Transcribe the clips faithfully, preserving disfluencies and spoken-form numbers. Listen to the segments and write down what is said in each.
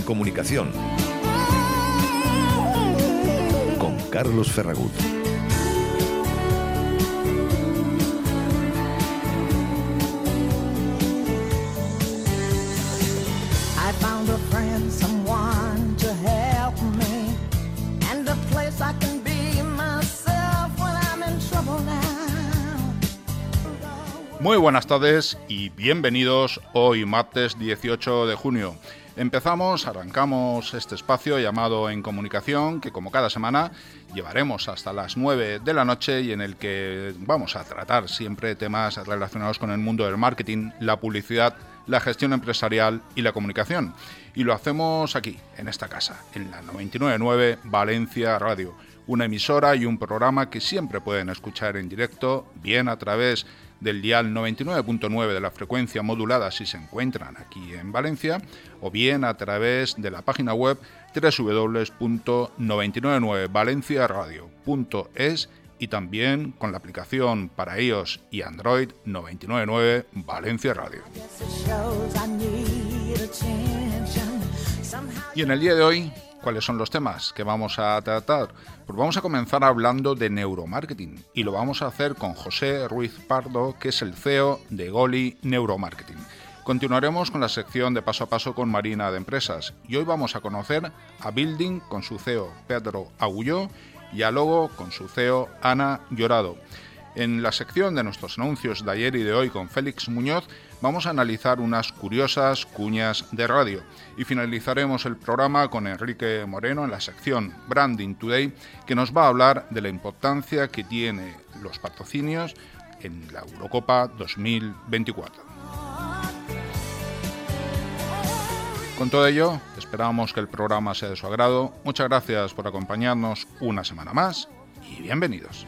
comunicación. Con Carlos Ferragut. Muy buenas tardes y bienvenidos hoy martes dieciocho de junio. Empezamos, arrancamos este espacio llamado En Comunicación, que como cada semana llevaremos hasta las nueve de la noche y en el que vamos a tratar siempre temas relacionados con el mundo del marketing, la publicidad, la gestión empresarial y la comunicación. Y lo hacemos aquí, en esta casa, en la noventa y nueve punto nueve Valencia Radio, una emisora y un programa que siempre pueden escuchar en directo, bien a través del dial noventa y nueve punto nueve de la frecuencia modulada si se encuentran aquí en Valencia, o bien a través de la página web doble u doble u doble u punto noventa y nueve punto nueve valenciaradio punto es y también con la aplicación para iOS y Android noventa y nueve punto nueve Valencia Radio. Y en el día de hoy, ¿cuáles son los temas que vamos a tratar? Pues vamos a comenzar hablando de neuromarketing y lo vamos a hacer con José Ruiz Pardo, que es el C E O de Goli Neuromarketing. Continuaremos con la sección de Paso a Paso con Marina de Empresas y hoy vamos a conocer a Building con su C E O Pedro Agulló y a Logo con su C E O Ana Llorado. En la sección de nuestros anuncios de ayer y de hoy con Félix Muñoz vamos a analizar unas curiosas cuñas de radio y finalizaremos el programa con Enrique Moreno en la sección Branding Today, que nos va a hablar de la importancia que tiene los patrocinios en la Eurocopa dos mil veinticuatro. Con todo ello, esperamos que el programa sea de su agrado. Muchas gracias por acompañarnos una semana más y bienvenidos.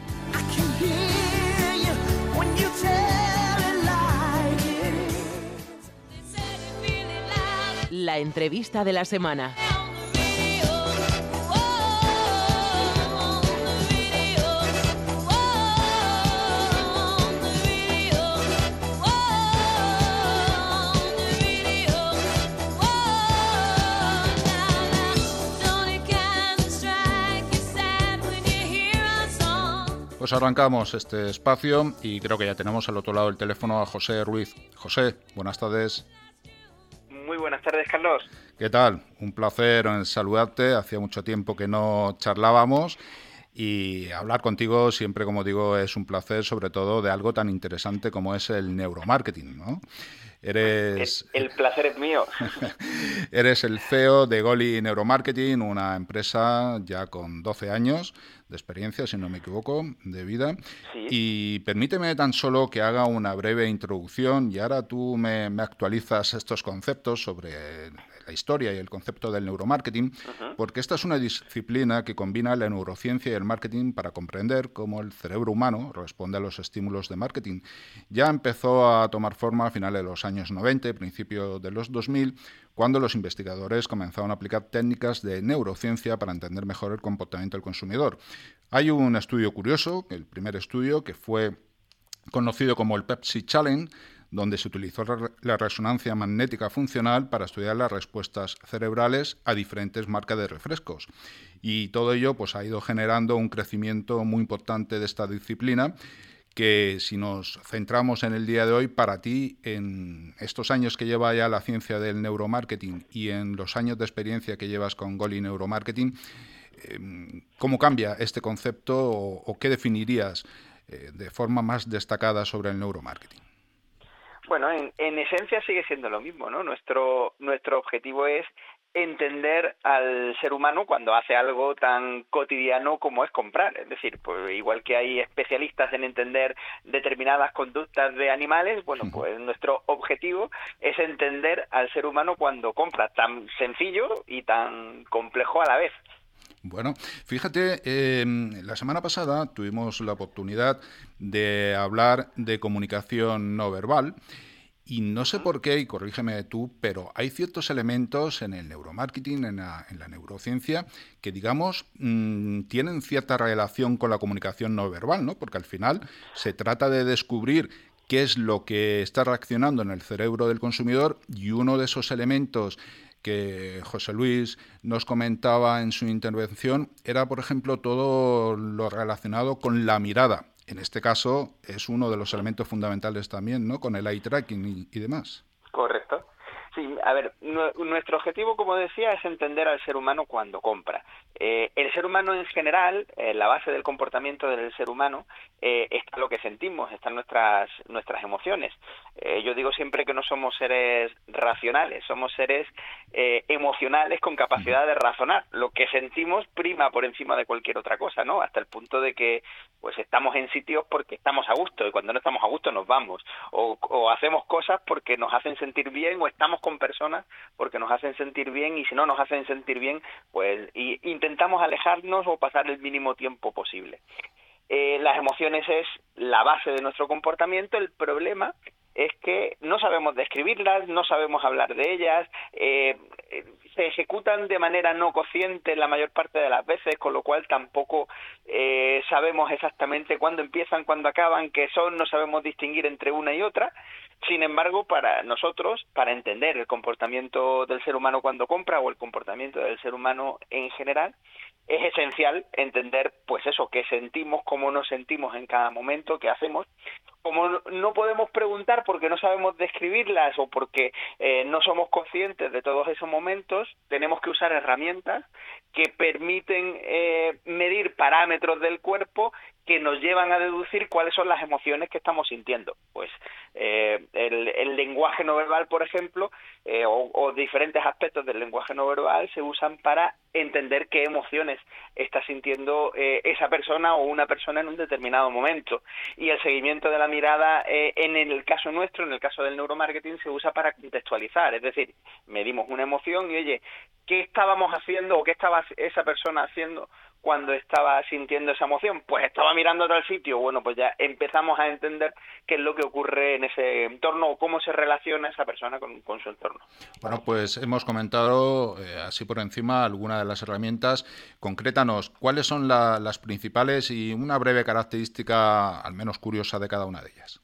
La entrevista de la semana. Pues arrancamos este espacio y creo que ya tenemos al otro lado del teléfono a José Ruiz. José, buenas tardes. Muy buenas tardes, Carlos. ¿Qué tal? Un placer saludarte. Hacía mucho tiempo que no charlábamos y hablar contigo siempre, como digo, es un placer, sobre todo de algo tan interesante como es el neuromarketing, ¿no? Eres... El, el placer es mío. Eres el C E O de Goli Neuromarketing, una empresa ya con doce años de experiencia, si no me equivoco, de vida. Sí. Y permíteme tan solo que haga una breve introducción y ahora tú me, me actualizas estos conceptos sobre la historia y el concepto del neuromarketing, uh-huh. porque esta es una disciplina que combina la neurociencia y el marketing para comprender cómo el cerebro humano responde a los estímulos de marketing. Ya empezó a tomar forma a finales de los años noventa, principio de los dos mil, cuando los investigadores comenzaron a aplicar técnicas de neurociencia para entender mejor el comportamiento del consumidor. Hay un estudio curioso, el primer estudio, que fue conocido como el Pepsi Challenge, donde se utilizó la resonancia magnética funcional para estudiar las respuestas cerebrales a diferentes marcas de refrescos. Y todo ello pues, ha ido generando un crecimiento muy importante de esta disciplina, que si nos centramos en el día de hoy, para ti, en estos años que lleva ya la ciencia del neuromarketing y en los años de experiencia que llevas con Goli Neuromarketing, eh, ¿cómo cambia este concepto o, o qué definirías eh, de forma más destacada sobre el neuromarketing? Bueno, en, en esencia sigue siendo lo mismo, ¿no? Nuestro, nuestro objetivo es entender al ser humano cuando hace algo tan cotidiano como es comprar. Es decir, pues igual que hay especialistas en entender determinadas conductas de animales, bueno, pues nuestro objetivo es entender al ser humano cuando compra, tan sencillo y tan complejo a la vez. Bueno, fíjate, eh, la semana pasada tuvimos la oportunidad de hablar de comunicación no verbal y no sé por qué, y corrígeme tú, pero hay ciertos elementos en el neuromarketing, en la, en la neurociencia, que digamos mmm, tienen cierta relación con la comunicación no verbal, ¿no? Porque al final se trata de descubrir qué es lo que está reaccionando en el cerebro del consumidor y uno de esos elementos que José Luis nos comentaba en su intervención era, por ejemplo, todo lo relacionado con la mirada. En este caso es uno de los elementos fundamentales también, ¿no? Con el eye tracking y, y demás. Correcto. Sí, a ver, nuestro objetivo, como decía, es entender al ser humano cuando compra. Eh, el ser humano en general, eh, la base del comportamiento del ser humano, eh, está lo que sentimos, están nuestras nuestras emociones. Eh, yo digo siempre que no somos seres racionales, somos seres eh, emocionales con capacidad de razonar. Lo que sentimos prima por encima de cualquier otra cosa, ¿no? Hasta el punto de que pues estamos en sitios porque estamos a gusto y cuando no estamos a gusto nos vamos. O, o hacemos cosas porque nos hacen sentir bien o estamos con personas porque nos hacen sentir bien y si no nos hacen sentir bien, pues y intentamos alejarnos o pasar el mínimo tiempo posible. Eh, las emociones es la base de nuestro comportamiento. El problema es que no sabemos describirlas, no sabemos hablar de ellas, eh, se ejecutan de manera no consciente la mayor parte de las veces, con lo cual tampoco eh, sabemos exactamente cuándo empiezan, cuándo acaban, qué son, no sabemos distinguir entre una y otra. Sin embargo, para nosotros, para entender el comportamiento del ser humano cuando compra o el comportamiento del ser humano en general, es esencial entender, pues eso, qué sentimos, cómo nos sentimos en cada momento, qué hacemos. Como no podemos preguntar porque no sabemos describirlas o porque eh, no somos conscientes de todos esos momentos, tenemos que usar herramientas que permiten eh, medir parámetros del cuerpo que nos llevan a deducir cuáles son las emociones que estamos sintiendo. Pues eh, el, el lenguaje no verbal, por ejemplo, eh, o, o diferentes aspectos del lenguaje no verbal se usan para entender qué emociones está sintiendo eh, esa persona o una persona en un determinado momento. Y el seguimiento de la mirada, eh, en el caso nuestro, en el caso del neuromarketing, se usa para contextualizar. Es decir, medimos una emoción y, oye, ¿qué estábamos haciendo o qué estaba esa persona haciendo cuando estaba sintiendo esa emoción? Pues estaba mirando a tal sitio. Bueno, pues ya empezamos a entender qué es lo que ocurre en ese entorno o cómo se relaciona esa persona con, con su entorno. Bueno, pues hemos comentado eh, así por encima algunas de las herramientas. Concrétanos, ¿cuáles son la, las principales y una breve característica, al menos curiosa, de cada una de ellas?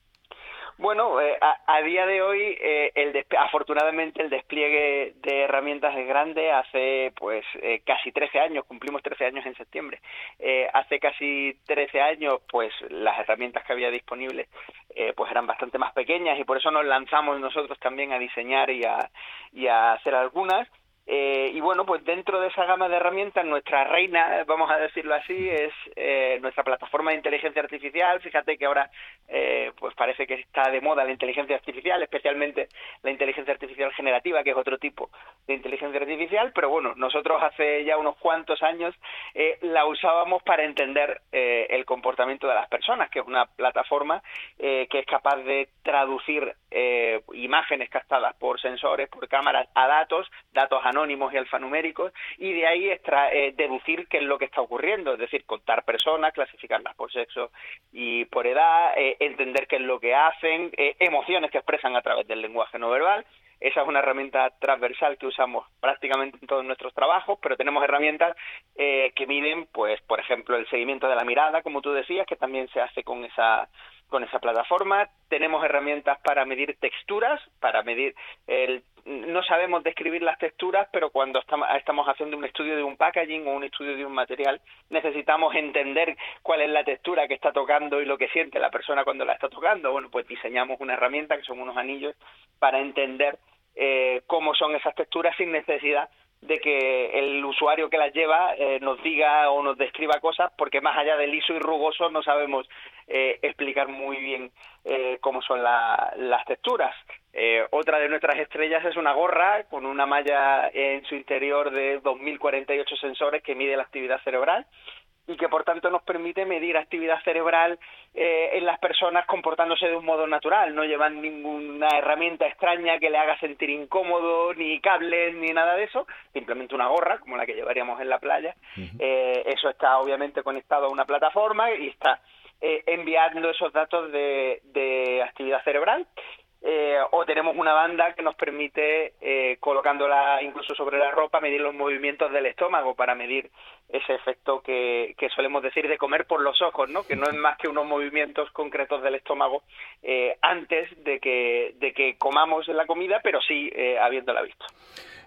Bueno, eh, a, a día de hoy, eh, el desp- afortunadamente el despliegue de herramientas es grande. Hace pues eh, casi trece años, cumplimos trece años en septiembre. Eh, hace casi trece años, pues las herramientas que había disponibles eh, pues eran bastante más pequeñas y por eso nos lanzamos nosotros también a diseñar y a, y a hacer algunas. Eh, y bueno, pues dentro de esa gama de herramientas, nuestra reina, vamos a decirlo así, es eh, nuestra plataforma de inteligencia artificial. Fíjate que ahora eh, pues parece que está de moda la inteligencia artificial, especialmente la inteligencia artificial generativa, que es otro tipo de inteligencia artificial, pero bueno, nosotros hace ya unos cuantos años eh, la usábamos para entender eh, el comportamiento de las personas, que es una plataforma eh, que es capaz de traducir eh, imágenes captadas por sensores, por cámaras, a datos, datos anónimos y alfanuméricos, y de ahí extra, eh, deducir qué es lo que está ocurriendo, es decir, contar personas, clasificarlas por sexo y por edad, eh, entender qué es lo que hacen, eh, emociones que expresan a través del lenguaje no verbal. Esa es una herramienta transversal que usamos prácticamente en todos nuestros trabajos, pero tenemos herramientas eh, que miden, pues, por ejemplo, el seguimiento de la mirada, como tú decías, que también se hace con esa con esa plataforma. Tenemos herramientas para medir texturas, para medir el no sabemos describir las texturas, pero cuando estamos, estamos haciendo un estudio de un packaging o un estudio de un material, necesitamos entender cuál es la textura que está tocando y lo que siente la persona cuando la está tocando. Bueno, pues diseñamos una herramienta que son unos anillos para entender eh, cómo son esas texturas sin necesidad de que el usuario que las lleva eh, nos diga o nos describa cosas, porque más allá de liso y rugoso no sabemos eh, explicar muy bien eh, cómo son la, las texturas. Eh, otra de nuestras estrellas es una gorra con una malla en su interior de dos mil cuarenta y ocho sensores que mide la actividad cerebral y que por tanto nos permite medir actividad cerebral eh, en las personas comportándose de un modo natural. No llevan ninguna herramienta extraña que le haga sentir incómodo, ni cables, ni nada de eso, simplemente una gorra como la que llevaríamos en la playa. Uh-huh. Eh, eso está obviamente conectado a una plataforma y está eh, enviando esos datos de, de actividad cerebral. Eh, o tenemos una banda que nos permite, eh, colocándola incluso sobre la ropa, medir los movimientos del estómago para medir ese efecto que, que solemos decir de comer por los ojos, ¿no? Que no es más que unos movimientos concretos del estómago eh, antes de que, de que comamos la comida, pero sí eh, habiéndola visto.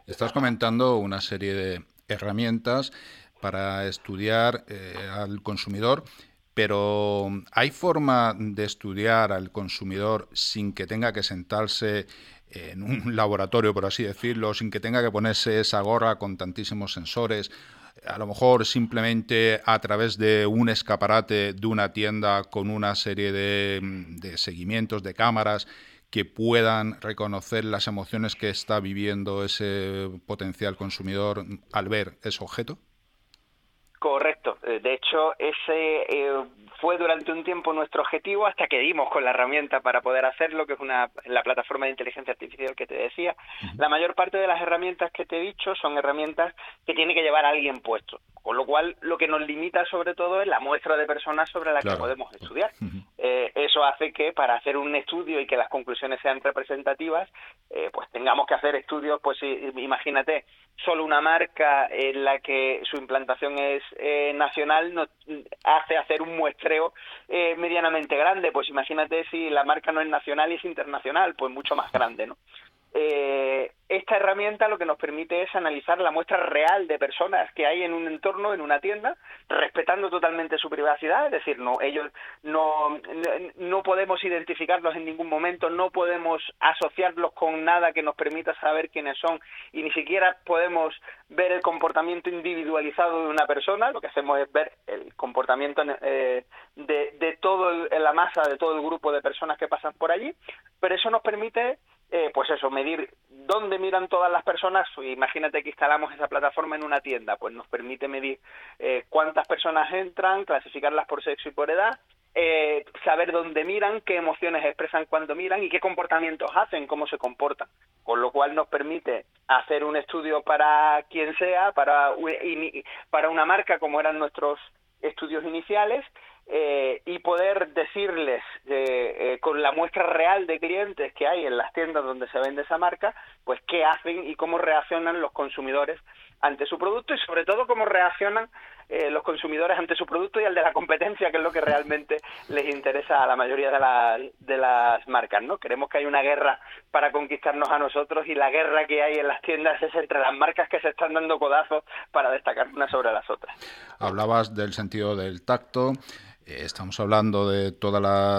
Estás comentando una serie de herramientas para estudiar eh, al consumidor, pero ¿hay forma de estudiar al consumidor sin que tenga que sentarse en un laboratorio, por así decirlo, sin que tenga que ponerse esa gorra con tantísimos sensores? A lo mejor simplemente a través de un escaparate de una tienda con una serie de, de seguimientos, de cámaras, que puedan reconocer las emociones que está viviendo ese potencial consumidor al ver ese objeto? Correcto. De hecho, ese eh, fue durante un tiempo nuestro objetivo hasta que dimos con la herramienta para poder hacerlo, que es una la plataforma de inteligencia artificial que te decía. Uh-huh. La mayor parte de las herramientas que te he dicho son herramientas que tiene que llevar a alguien puesto, con lo cual lo que nos limita sobre todo es la muestra de personas sobre la claro. que podemos estudiar. Uh-huh. Eh, eso hace que para hacer un estudio y que las conclusiones sean representativas, eh, pues tengamos que hacer estudios, pues imagínate, solo una marca en la que su implantación es eh, nacional nos hace hacer un muestreo eh, medianamente grande. Pues imagínate si la marca no es nacional y es internacional, pues mucho más grande, ¿no? Eh, esta herramienta lo que nos permite es analizar la muestra real de personas que hay en un entorno, en una tienda, respetando totalmente su privacidad, es decir, no ellos no, no podemos identificarlos en ningún momento, no podemos asociarlos con nada que nos permita saber quiénes son y ni siquiera podemos ver el comportamiento individualizado de una persona. Lo que hacemos es ver el comportamiento eh, de, de todo el, la masa, de todo el grupo de personas que pasan por allí, pero eso nos permite Eh, pues eso, medir dónde miran todas las personas. Imagínate que instalamos esa plataforma en una tienda, pues nos permite medir eh, cuántas personas entran, clasificarlas por sexo y por edad, eh, saber dónde miran, qué emociones expresan cuando miran y qué comportamientos hacen, cómo se comportan, con lo cual nos permite hacer un estudio para quien sea, para, para una marca como eran nuestros estudios iniciales, Eh, y poder decirles eh, eh, con la muestra real de clientes que hay en las tiendas donde se vende esa marca, pues qué hacen y cómo reaccionan los consumidores ante su producto y sobre todo cómo reaccionan eh, los consumidores ante su producto y al de la competencia, que es lo que realmente les interesa a la mayoría de, la, de las marcas, ¿no? Queremos que haya una guerra para conquistarnos a nosotros y la guerra que hay en las tiendas es entre las marcas que se están dando codazos para destacar unas sobre las otras. Hablabas del sentido del tacto. Estamos hablando de todos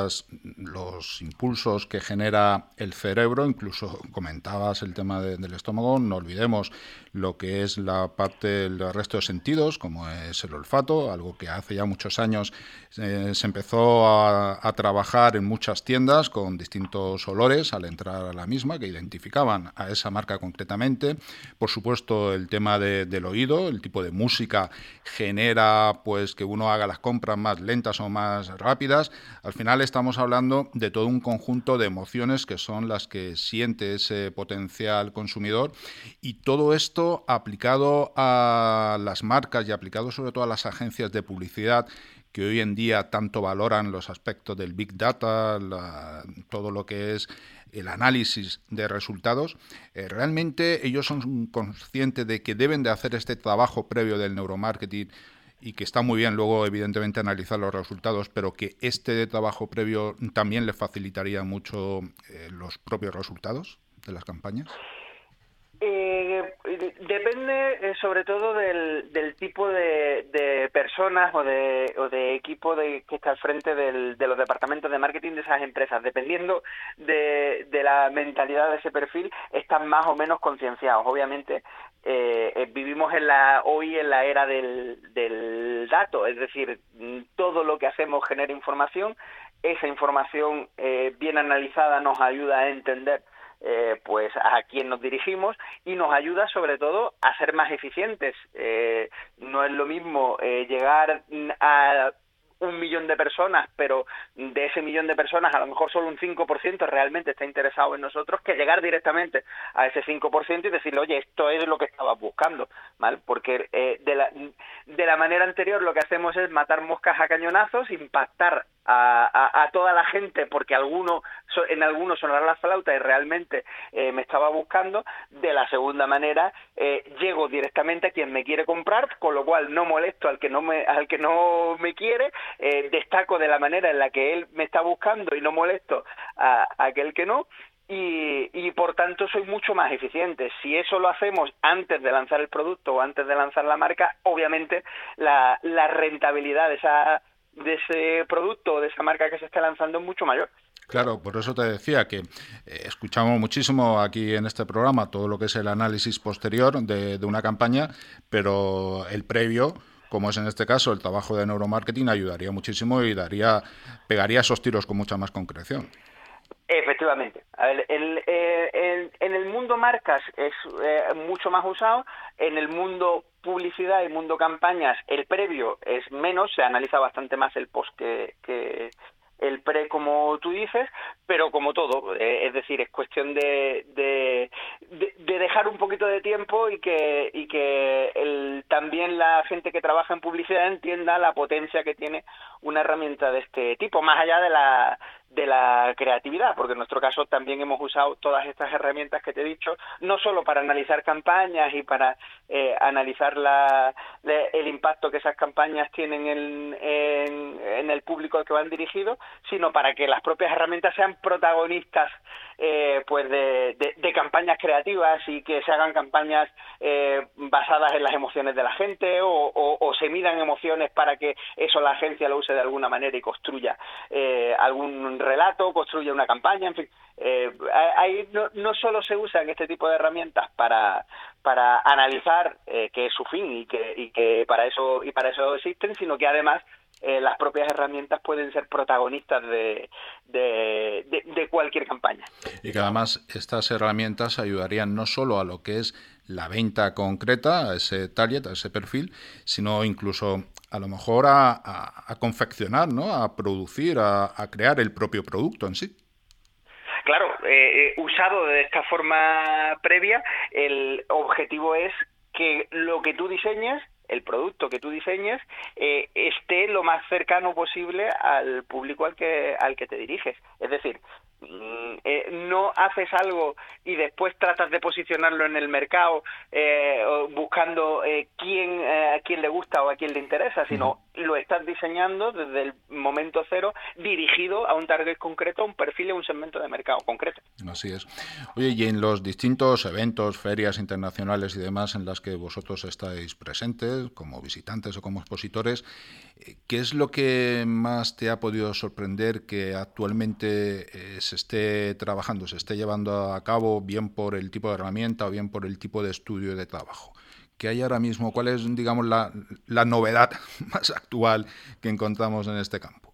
los impulsos que genera el cerebro, incluso comentabas el tema de, del estómago, no olvidemos lo que es la parte del resto de sentidos, como es el olfato, algo que hace ya muchos años eh, se empezó a, a trabajar en muchas tiendas con distintos olores al entrar a la misma, que identificaban a esa marca concretamente. Por supuesto, el tema de, del oído, el tipo de música genera pues que uno haga las compras más lentas o más rápidas. Al final estamos hablando de todo un conjunto de emociones que son las que siente ese potencial consumidor, y todo esto aplicado a las marcas y aplicado sobre todo a las agencias de publicidad que hoy en día tanto valoran los aspectos del Big Data, la, todo lo que es el análisis de resultados. Eh, realmente ellos son conscientes de que deben de hacer este trabajo previo del neuromarketing, y que está muy bien luego evidentemente analizar los resultados, pero que este trabajo previo también le facilitaría mucho eh, los propios resultados de las campañas. Eh, depende eh, sobre todo del, del tipo de, de personas o de, o de equipo de, que está al frente del, de los departamentos de marketing de esas empresas. Dependiendo de, de la mentalidad de ese perfil, están más o menos concienciados. Obviamente eh, eh, vivimos en la hoy en la era del, del dato, es decir, todo lo que hacemos genera información. Esa información eh, bien analizada nos ayuda a entender Eh, pues a quién nos dirigimos y nos ayuda sobre todo a ser más eficientes. Eh, no es lo mismo eh, llegar a un millón de personas, pero de ese millón de personas a lo mejor solo un cinco por ciento realmente está interesado en nosotros, que llegar directamente a ese cinco por ciento y decirle, oye, esto es lo que estabas buscando, ¿vale? Porque eh, de, la, de la manera anterior lo que hacemos es matar moscas a cañonazos, impactar a, a, a toda la gente porque alguno en algunos sonará la flauta y realmente eh, me estaba buscando. De la segunda manera eh, llego directamente a quien me quiere comprar, con lo cual no molesto al que no me al que no me quiere, eh, destaco de la manera en la que él me está buscando y no molesto a, a aquel que no. Y, y por por tanto soy mucho más eficiente. Si eso lo hacemos antes de lanzar el producto o antes de lanzar la marca, obviamente la, la rentabilidad de esa de ese producto o de esa marca que se esté lanzando es mucho mayor. Claro, por eso te decía que eh, escuchamos muchísimo aquí en este programa todo lo que es el análisis posterior de, de una campaña, pero el previo, como es en este caso el trabajo de neuromarketing, ayudaría muchísimo y daría pegaría esos tiros con mucha más concreción. Efectivamente. A ver, el, eh, el, en el mundo marcas es eh, mucho más usado, en el mundo publicidad y mundo campañas el previo es menos, se analiza bastante más el post que, que el pre, como tú dices, pero como todo, eh, es decir, es cuestión de, de, de, de dejar un poquito de tiempo y que, y que el, también la gente que trabaja en publicidad entienda la potencia que tiene una herramienta de este tipo, más allá de la de la creatividad, porque en nuestro caso también hemos usado todas estas herramientas que te he dicho, no solo para analizar campañas y para eh, analizar la, la, el impacto que esas campañas tienen en, en, en el público al que van dirigidos, sino para que las propias herramientas sean protagonistas eh, pues de, de, de campañas creativas y que se hagan campañas eh, basadas en las emociones de la gente o, o, o se midan emociones para que eso la agencia lo use de alguna manera y construya eh, algún relato, construye una campaña, en fin. Eh, ahí no, no solo se usan este tipo de herramientas para para analizar eh, que es su fin y que y que para eso y para eso existen, sino que además eh, las propias herramientas pueden ser protagonistas de, de, de, de cualquier campaña. Y que además estas herramientas ayudarían no solo a lo que es la venta concreta, a ese target, a ese perfil, sino incluso a lo mejor a, a, a confeccionar, ¿no? A producir, a, a crear el propio producto en sí. Claro, eh, usado de esta forma previa, el objetivo es que lo que tú diseñes, el producto que tú diseñes, eh, esté lo más cercano posible al público al que al que te diriges. Es decir, eh, no haces algo y después tratas de posicionarlo en el mercado eh, buscando eh, quién, eh, a quién le gusta o a quién le interesa, sino uh-huh. lo estás diseñando desde el momento cero dirigido a un target concreto, a un perfil y a un segmento de mercado concreto. Así es. Oye, y en los distintos eventos, ferias internacionales y demás en las que vosotros estáis presentes, como visitantes o como expositores, ¿qué es lo que más te ha podido sorprender que actualmente eh, se esté trabajando, se esté llevando a cabo, bien por el tipo de herramienta o bien por el tipo de estudio de trabajo? ¿Qué hay ahora mismo? ¿Cuál es, digamos, la, la novedad más actual que encontramos en este campo?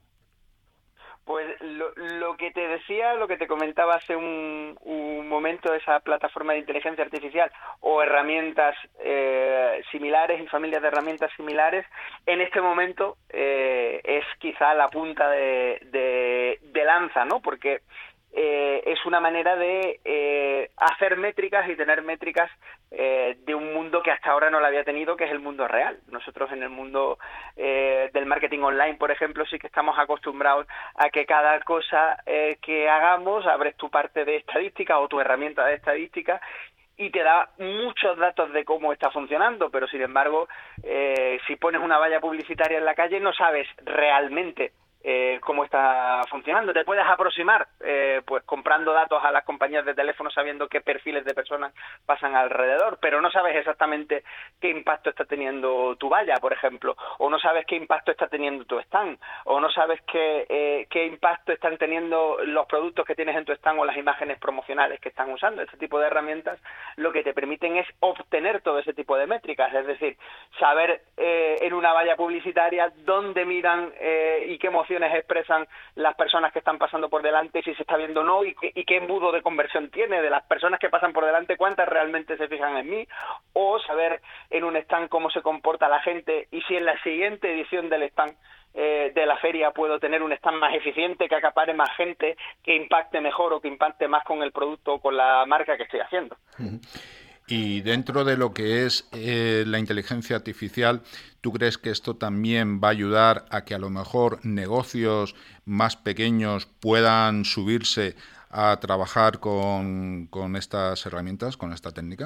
Pues lo, lo que te decía, lo que te comentaba hace un, un momento, esa plataforma de inteligencia artificial o herramientas eh, similares y familias de herramientas similares, en este momento eh, es quizá la punta de, de, de lanza, ¿no? Porque eh, es una manera de eh, hacer métricas y tener métricas eh, de un mundo que hasta ahora no la había tenido, que es el mundo real. Nosotros en el mundo eh, del marketing online, por ejemplo, sí que estamos acostumbrados a que cada cosa eh, que hagamos, abres tu parte de estadística o tu herramienta de estadística y te da muchos datos de cómo está funcionando, pero sin embargo, eh, si pones una valla publicitaria en la calle no sabes realmente Eh, cómo está funcionando. Te puedes aproximar eh, pues comprando datos a las compañías de teléfono sabiendo qué perfiles de personas pasan alrededor, pero no sabes exactamente qué impacto está teniendo tu valla, por ejemplo, o no sabes qué impacto está teniendo tu stand, o no sabes qué, eh, qué impacto están teniendo los productos que tienes en tu stand o las imágenes promocionales que están usando. Este tipo de herramientas lo que te permiten es obtener todo ese tipo de métricas, es decir, saber eh, en una valla publicitaria dónde miran eh, y qué emociones expresan las personas que están pasando por delante, si se está viendo o no, y, y qué embudo de conversión tiene de las personas que pasan por delante, cuántas realmente se fijan en mí, o saber en un stand cómo se comporta la gente y si en la siguiente edición del stand eh, de la feria puedo tener un stand más eficiente, que acapare más gente, que impacte mejor o que impacte más con el producto o con la marca que estoy haciendo. Uh-huh. Y dentro de lo que es eh, la inteligencia artificial, ¿tú crees que esto también va a ayudar a que a lo mejor negocios más pequeños puedan subirse a trabajar con, con estas herramientas, con esta técnica?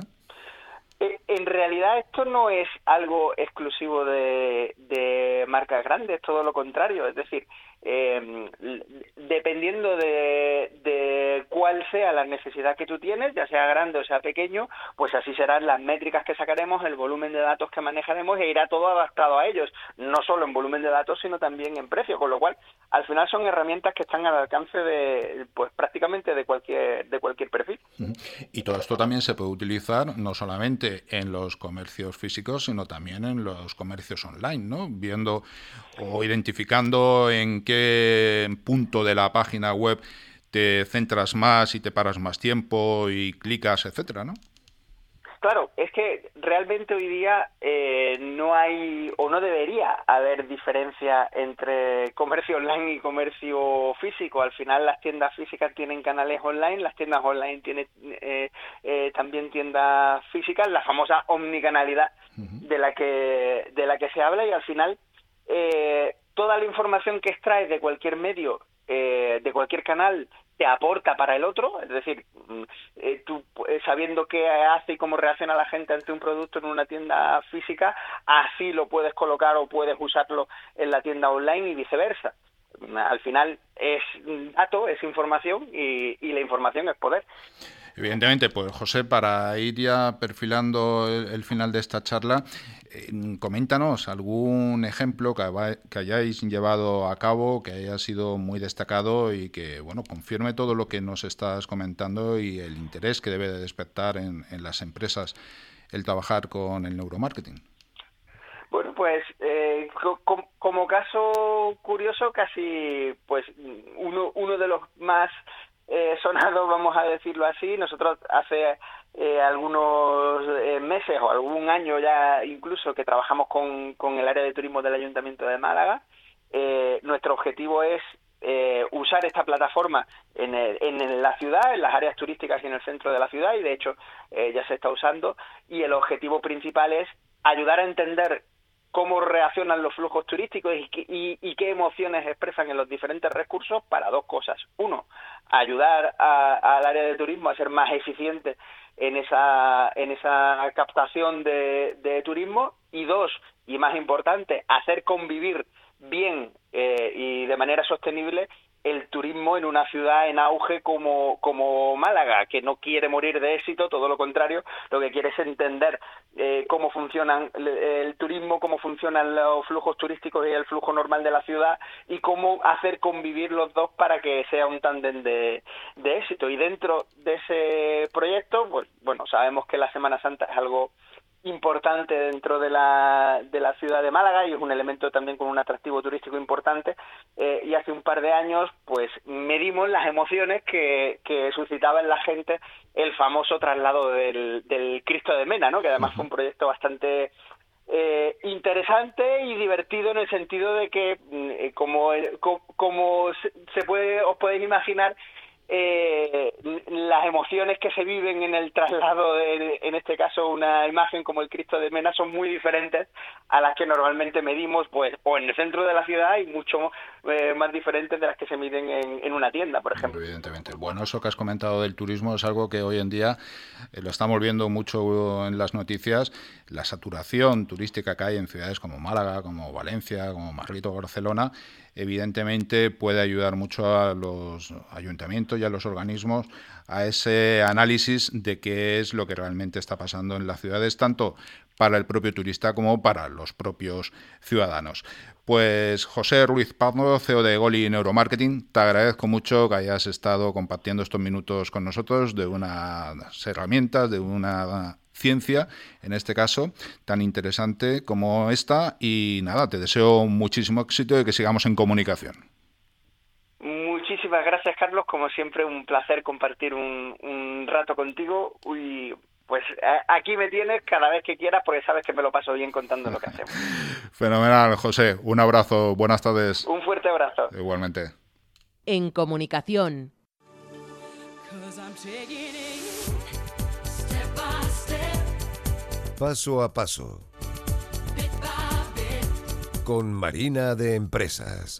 En realidad esto no es algo exclusivo de, de marcas grandes, todo lo contrario. Es decir, eh, dependiendo de, de cuál sea la necesidad que tú tienes, ya sea grande o sea pequeño, pues así serán las métricas que sacaremos, el volumen de datos que manejaremos, e irá todo adaptado a ellos, no solo en volumen de datos, sino también en precio, con lo cual, al final son herramientas que están al alcance de, pues prácticamente de cualquier, de cualquier perfil. Y todo esto también se puede utilizar no solamente en los comercios físicos, sino también en los comercios online, ¿no? Viendo o identificando en qué punto de la página web te centras más y te paras más tiempo y clicas, etcétera, ¿no? Claro, es que realmente hoy día eh, no hay o no debería haber diferencia entre comercio online y comercio físico. Al final las tiendas físicas tienen canales online, las tiendas online tienen eh, eh, también tiendas físicas, la famosa omnicanalidad uh-huh. de la que de la que se habla, y al final eh, toda la información que extraes de cualquier medio, eh, de cualquier canal, te aporta para el otro, es decir, eh, tú eh, sabiendo qué hace y cómo reacciona la gente ante un producto en una tienda física, así lo puedes colocar o puedes usarlo en la tienda online y viceversa. Al final es dato, es información y, y la información es poder. Evidentemente, pues José, para ir ya perfilando el, el final de esta charla, eh, coméntanos algún ejemplo que, que hayáis llevado a cabo, que haya sido muy destacado y que, bueno, confirme todo lo que nos estás comentando y el interés que debe de despertar en, en las empresas el trabajar con el neuromarketing. Bueno, pues eh, como, como caso curioso, casi pues uno, uno de los más Eh, sonado, vamos a decirlo así. Nosotros hace eh, algunos eh, meses o algún año ya incluso que trabajamos con, con el área de turismo del Ayuntamiento de Málaga. Eh, nuestro objetivo es eh, usar esta plataforma en, el, en la ciudad, en las áreas turísticas y en el centro de la ciudad, y de hecho eh, ya se está usando, y el objetivo principal es ayudar a entender cómo reaccionan los flujos turísticos y, y, y qué emociones expresan en los diferentes recursos para dos cosas. Uno, ayudar a, al área de turismo a ser más eficiente en esa, en esa captación de, de turismo, y dos, y más importante, hacer convivir bien eh, y de manera sostenible el turismo en una ciudad en auge como, como Málaga, que no quiere morir de éxito, todo lo contrario, lo que quiere es entender eh, cómo funcionan el, el turismo, cómo funcionan los flujos turísticos y el flujo normal de la ciudad, y cómo hacer convivir los dos para que sea un tándem de, de éxito. Y dentro de ese proyecto, pues bueno, sabemos que la Semana Santa es algo importante dentro de la de la ciudad de Málaga y es un elemento también con un atractivo turístico importante, eh, y hace un par de años pues medimos las emociones que, que suscitaba en la gente el famoso traslado del, del Cristo de Mena, ¿no? Que además fue un proyecto bastante eh, interesante y divertido, en el sentido de que eh, como, como como se puede os podéis imaginar, Eh, las emociones que se viven en el traslado de, en este caso, una imagen como el Cristo de Mena, son muy diferentes a las que normalmente medimos pues o en el centro de la ciudad, y mucho eh, más diferentes de las que se miden en, en una tienda, por ejemplo. Evidentemente. Bueno, eso que has comentado del turismo es algo que hoy en día eh, lo estamos viendo mucho en las noticias, la saturación turística que hay en ciudades como Málaga, como Valencia, como Madrid o Barcelona. Evidentemente puede ayudar mucho a los ayuntamientos y a los organismos a ese análisis de qué es lo que realmente está pasando en las ciudades, tanto para el propio turista como para los propios ciudadanos. Pues José Ruiz Pardo, C E O de Goli Neuromarketing, te agradezco mucho que hayas estado compartiendo estos minutos con nosotros de unas herramientas, de una ciencia, en este caso, tan interesante como esta, y nada, te deseo muchísimo éxito y que sigamos en comunicación. Muchísimas gracias, Carlos, como siempre un placer compartir un, un rato contigo, y pues aquí me tienes cada vez que quieras, porque sabes que me lo paso bien contando lo que hacemos. Fenomenal, José, un abrazo, buenas tardes. Un fuerte abrazo. Igualmente. En comunicación. Paso a paso. Con Marina de Empresas.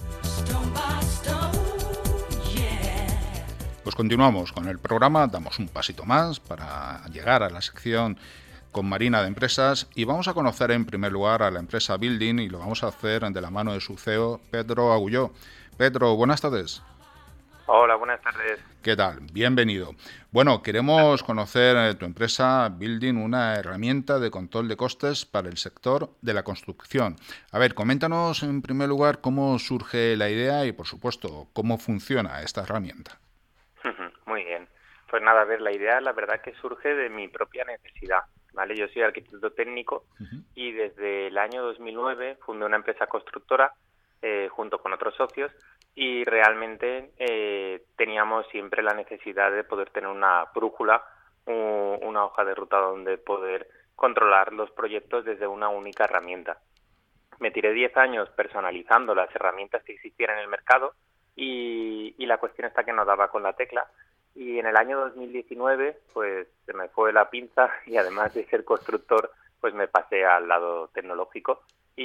Pues continuamos con el programa, damos un pasito más para llegar a la sección con Marina de Empresas, y vamos a conocer en primer lugar a la empresa Building, y lo vamos a hacer de la mano de su C E O, Pedro Agulló. Pedro, buenas tardes. Hola, buenas tardes. ¿Qué tal? Bienvenido. Bueno, queremos conocer eh, tu empresa Building, una herramienta de control de costes para el sector de la construcción. A ver, coméntanos en primer lugar cómo surge la idea y, por supuesto, cómo funciona esta herramienta. Muy bien. Pues nada, a ver, la idea la verdad que surge de mi propia necesidad, ¿vale? Yo soy arquitecto técnico uh-huh. y desde el año dos mil nueve fundé una empresa constructora eh, junto con otros socios y realmente eh, teníamos siempre la necesidad de poder tener una brújula, un, una hoja de ruta donde poder controlar los proyectos desde una única herramienta. Me tiré diez años personalizando las herramientas que existían en el mercado y, y la cuestión está que no daba con la tecla. Y en el año dos mil diecinueve pues se me fue la pinza y además de ser constructor pues me pasé al lado tecnológico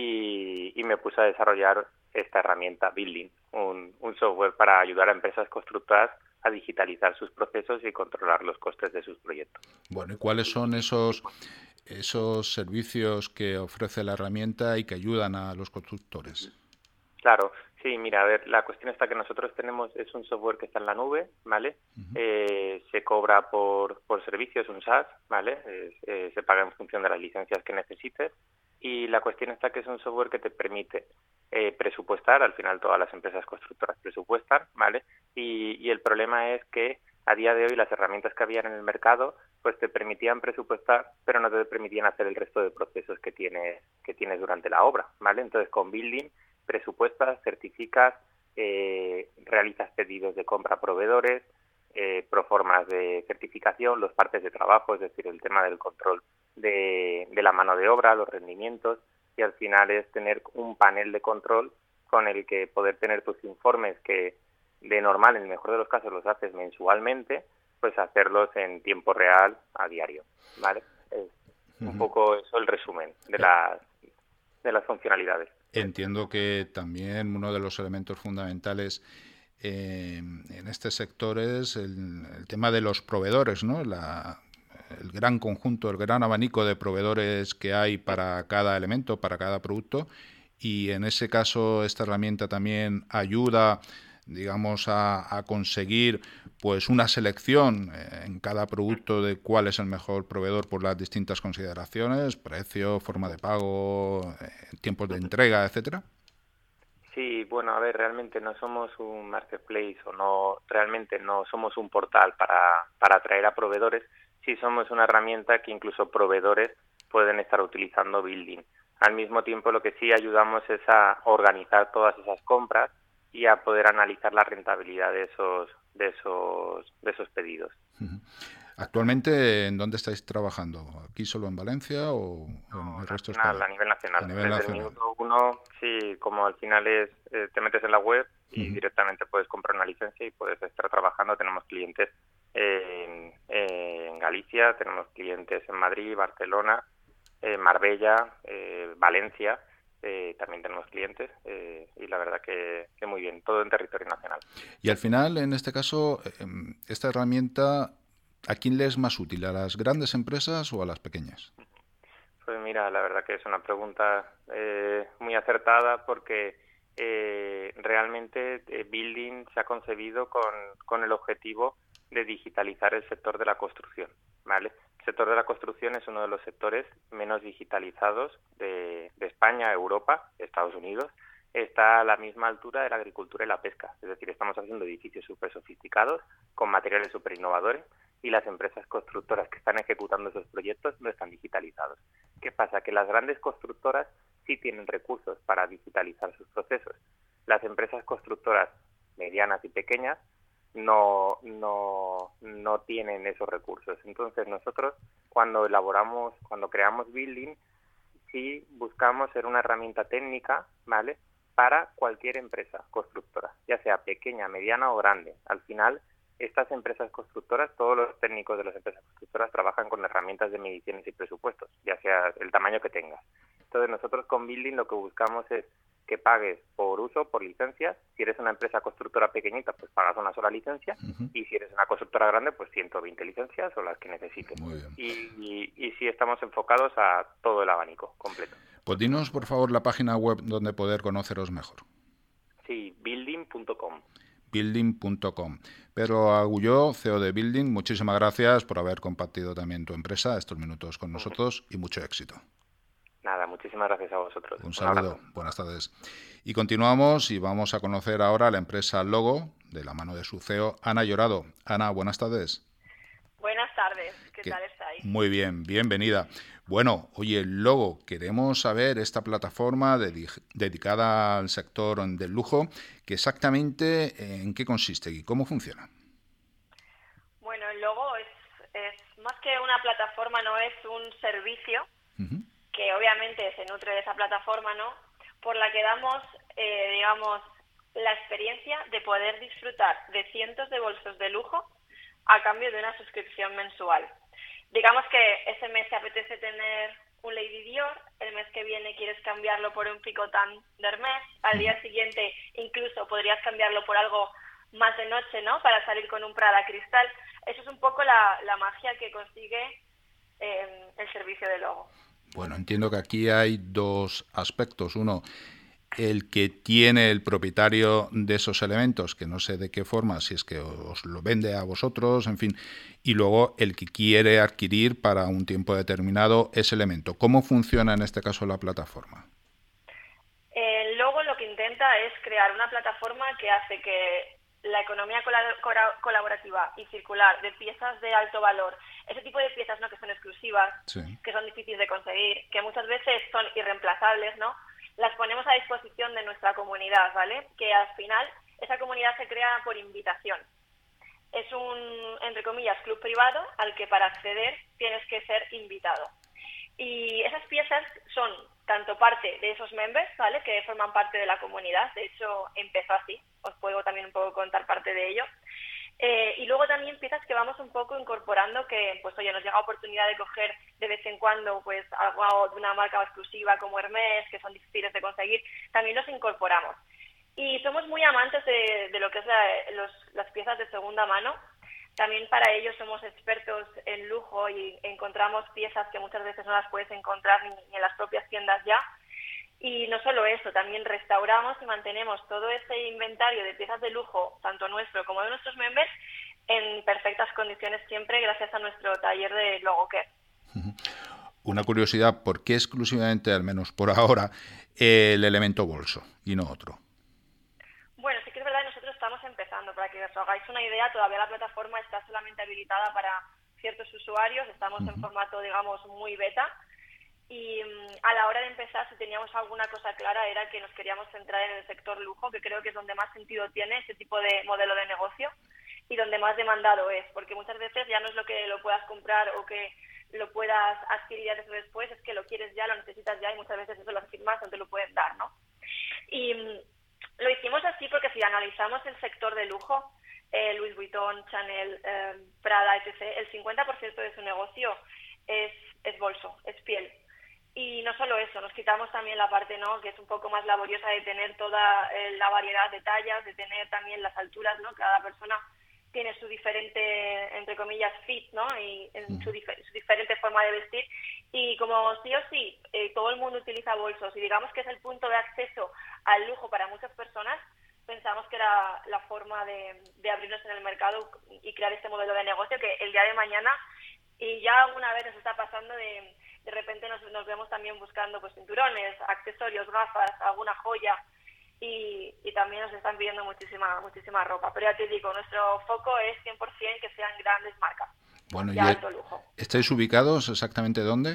y, y me puse a desarrollar esta herramienta Building, un, un software para ayudar a empresas constructoras a digitalizar sus procesos y controlar los costes de sus proyectos. Bueno, ¿y cuáles son esos, esos servicios que ofrece la herramienta y que ayudan a los constructores? Claro, sí, mira, a ver, la cuestión está que nosotros tenemos, es un software que está en la nube, ¿vale? Uh-huh. Eh, se cobra por, por servicios, un SaaS, ¿vale? Eh, eh, se paga en función de las licencias que necesites y la cuestión está que es un software que te permite eh, presupuestar, al final todas las empresas constructoras presupuestan, ¿vale? Y, y el problema es que a día de hoy las herramientas que habían en el mercado pues te permitían presupuestar, pero no te permitían hacer el resto de procesos que tienes, que tienes durante la obra, ¿vale? Entonces con Building presupuestas, certificas, eh, realizas pedidos de compra a proveedores, eh, proformas de certificación, los partes de trabajo, es decir, el tema del control de, de la mano de obra, los rendimientos, y al final es tener un panel de control con el que poder tener tus informes que de normal, en el mejor de los casos, los haces mensualmente, pues hacerlos en tiempo real a diario, ¿vale? Es uh-huh. un poco eso el resumen de las, de las funcionalidades. Entiendo que también uno de los elementos fundamentales eh, en este sector es el, el tema de los proveedores, ¿no? La, el gran conjunto, el gran abanico de proveedores que hay para cada elemento, para cada producto, y en ese caso esta herramienta también ayuda, digamos, a, a conseguir pues una selección en cada producto de cuál es el mejor proveedor por las distintas consideraciones, precio, forma de pago, eh, tiempos de entrega, etcétera. Sí, bueno, a ver, realmente no somos un marketplace o no, realmente no somos un portal para, para atraer a proveedores, sí somos una herramienta que incluso proveedores pueden estar utilizando Building. Al mismo tiempo, lo que sí ayudamos es a organizar todas esas compras y a poder analizar la rentabilidad de esos de esos de esos pedidos. Actualmente, ¿en dónde estáis trabajando? ¿Aquí solo en Valencia o no, en el resto nacional, de España? A nivel nacional. A nivel Desde nacional. el minuto uno, sí, como al final es eh, te metes en la web y uh-huh. directamente puedes comprar una licencia y puedes estar trabajando. Tenemos clientes en, en Galicia, tenemos clientes en Madrid, Barcelona, eh, Marbella, eh, Valencia. Eh, también tenemos clientes eh, y la verdad que, que muy bien, todo en territorio nacional. Y al final, en este caso, eh, esta herramienta, ¿a quién le es más útil? ¿A las grandes empresas o a las pequeñas? Pues mira, la verdad que es una pregunta eh, muy acertada porque eh, realmente eh, Building se ha concebido con, con el objetivo de digitalizar el sector de la construcción, ¿vale? El sector de la construcción es uno de los sectores menos digitalizados de, de España, Europa, Estados Unidos. Está a la misma altura de la agricultura y la pesca. Es decir, estamos haciendo edificios súper sofisticados, con materiales súper innovadores, y las empresas constructoras que están ejecutando esos proyectos no están digitalizados. ¿Qué pasa? Que las grandes constructoras sí tienen recursos para digitalizar sus procesos. Las empresas constructoras medianas y pequeñas no no no tienen esos recursos. Entonces nosotros cuando elaboramos, cuando creamos Building, sí buscamos ser una herramienta técnica, ¿vale? Para cualquier empresa constructora, ya sea pequeña, mediana o grande. Al final, estas empresas constructoras, todos los técnicos de las empresas constructoras trabajan con herramientas de mediciones y presupuestos, ya sea el tamaño que tengas. Entonces nosotros con Building lo que buscamos es que pagues por uso, por licencias. Si eres una empresa constructora pequeñita, pues pagas una sola licencia, uh-huh. y si eres una constructora grande, pues ciento veinte licencias o las que necesites. Muy bien. Y, y, y sí estamos enfocados a todo el abanico completo. Pues dinos, por favor, la página web donde poder conoceros mejor. Sí, building punto com. building punto com. Pedro Agulló, C E O de Building, muchísimas gracias por haber compartido también tu empresa estos minutos con nosotros y mucho éxito. Nada, muchísimas gracias a vosotros. Un saludo, Un buenas tardes. Y continuamos y vamos a conocer ahora la empresa Logo, de la mano de su C E O, Ana Llorado. Ana, buenas tardes. Buenas tardes, ¿qué, ¿Qué? tal estáis? Muy bien, bienvenida. Bueno, oye, Logo, queremos saber esta plataforma dedi- dedicada al sector del lujo, que exactamente en qué consiste y cómo funciona. Bueno, el Logo es, es más que una plataforma, no es un servicio, uh-huh. que obviamente se nutre de esa plataforma, ¿no? Por la que damos, eh, digamos, la experiencia de poder disfrutar de cientos de bolsos de lujo a cambio de una suscripción mensual. Digamos que ese mes te apetece tener un Lady Dior, el mes que viene quieres cambiarlo por un Picotin de Hermès, al día siguiente incluso podrías cambiarlo por algo más de noche, ¿no? Para salir con un Prada Cristal. Eso es un poco la, la magia que consigue eh, el servicio de Logo. Bueno, entiendo que aquí hay dos aspectos. Uno, el que tiene el propietario de esos elementos, que no sé de qué forma, si es que os lo vende a vosotros, en fin, y luego el que quiere adquirir para un tiempo determinado ese elemento. ¿Cómo funciona en este caso la plataforma? El Logo lo que intenta es crear una plataforma que hace que la economía colaborativa y circular de piezas de alto valor, ese tipo de piezas, ¿no?, que son exclusivas, sí. que son difíciles de conseguir, que muchas veces son irreemplazables, ¿no?, las ponemos a disposición de nuestra comunidad, ¿vale? Que al final esa comunidad se crea por invitación. Es un, entre comillas, club privado al que para acceder tienes que ser invitado. Y esas piezas son tanto parte de esos members, ¿vale?, que forman parte de la comunidad. De hecho, empezó así. Os puedo también un poco contar parte de ello. Eh, y luego también piezas que vamos un poco incorporando que, pues oye, nos llega la oportunidad de coger de vez en cuando pues algo de una marca exclusiva como Hermès, que son difíciles de conseguir, también los incorporamos. Y somos muy amantes de, de lo que es la, los, las piezas de segunda mano. También para ello somos expertos en lujo y encontramos piezas que muchas veces no las puedes encontrar ni, ni en las propias tiendas ya. Y no solo eso, también restauramos y mantenemos todo ese inventario de piezas de lujo, tanto nuestro como de nuestros members, en perfectas condiciones siempre gracias a nuestro taller de Logo Care. Una curiosidad, ¿por qué exclusivamente, al menos por ahora, el elemento bolso y no otro? Bueno, sí que es verdad que nosotros estamos empezando. Para que os hagáis una idea, todavía la plataforma está solamente habilitada para ciertos usuarios, estamos uh-huh. en formato, digamos, muy beta. Y um, a la hora de empezar, si teníamos alguna cosa clara, era que nos queríamos centrar en el sector lujo, que creo que es donde más sentido tiene ese tipo de modelo de negocio y donde más demandado es, porque muchas veces ya no es lo que lo puedas comprar o que lo puedas adquirir eso después, es que lo quieres ya, lo necesitas ya y muchas veces eso lo firmas, no te lo pueden dar, ¿no? Y um, lo hicimos así porque si analizamos el sector de lujo, eh, Louis Vuitton, Chanel, eh, Prada, etcétera, el cincuenta por ciento de su negocio es, es bolso, es piel. Y no solo eso, nos quitamos también la parte, ¿no?, que es un poco más laboriosa de tener toda eh, la variedad de tallas, de tener también las alturas, ¿no? Cada persona tiene su diferente, entre comillas, fit, ¿no?, y en su, dif- su diferente forma de vestir. Y como sí o sí, eh, todo el mundo utiliza bolsos y digamos que es el punto de acceso al lujo para muchas personas, pensamos que era la forma de, de abrirnos en el mercado y crear este modelo de negocio que el día de mañana, y ya alguna vez nos está pasando de... de repente nos, nos vemos también buscando pues cinturones, accesorios, gafas, alguna joya y, y también nos están pidiendo muchísima muchísima ropa. Pero ya te digo, nuestro foco es cien por ciento que sean grandes marcas, bueno, de alto lujo. ¿Estáis ubicados exactamente dónde?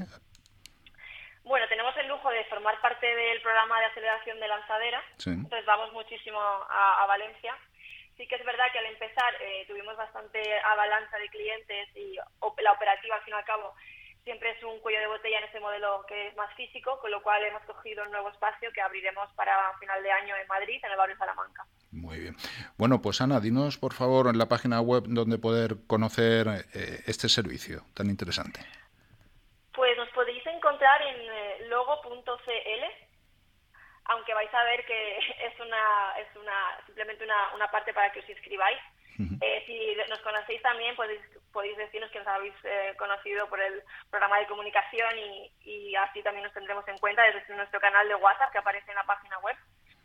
Bueno, tenemos el lujo de formar parte del programa de aceleración de Lanzadera, sí. Entonces vamos muchísimo a, a Valencia. Sí que es verdad que al empezar eh, tuvimos bastante avalancha de clientes y op- la operativa al fin y al cabo siempre es un cuello de botella en ese modelo que es más físico, con lo cual hemos cogido un nuevo espacio que abriremos para final de año en Madrid, en el barrio Salamanca. Muy bien. Bueno, pues Ana, dinos por favor en la página web donde poder conocer eh, este servicio tan interesante. Pues nos podéis encontrar en eh, logo punto c l, aunque vais a ver que es una es una simplemente una, una parte para que os inscribáis. Uh-huh. Eh, si nos conocéis también, podéis, podéis decirnos que nos habéis eh, conocido por el programa de comunicación y, y así también nos tendremos en cuenta desde nuestro canal de WhatsApp que aparece en la página web.